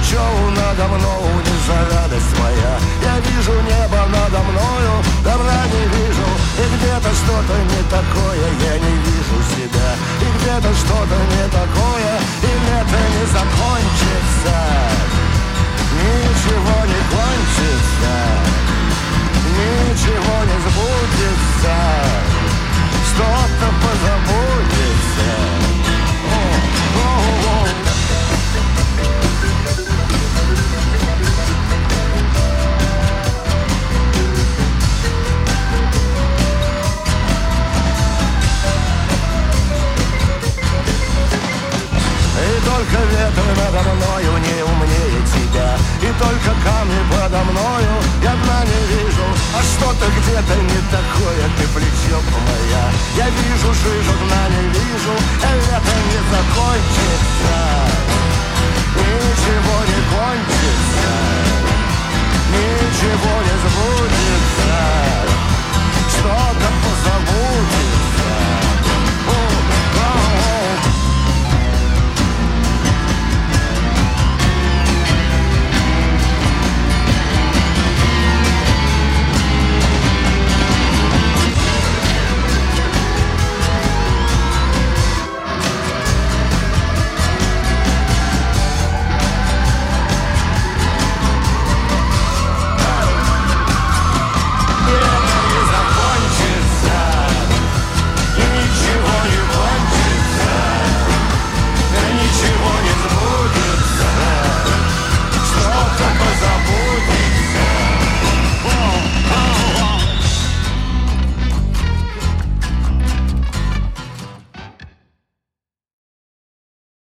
плечо надо мною, не за радость моя. Я вижу небо надо мною, добра не вижу. И где-то что-то не такое, я не вижу себя. И где-то что-то не такое, и это не закончится. Ничего не кончится, ничего не сбудется, что-то позабудется. И только ветер надо мною не умнее тебя, и только камни подо мною я дна не вижу. А что-то где-то не такое, ты плечо моя. Я вижу жижу, дна не вижу, это не закон.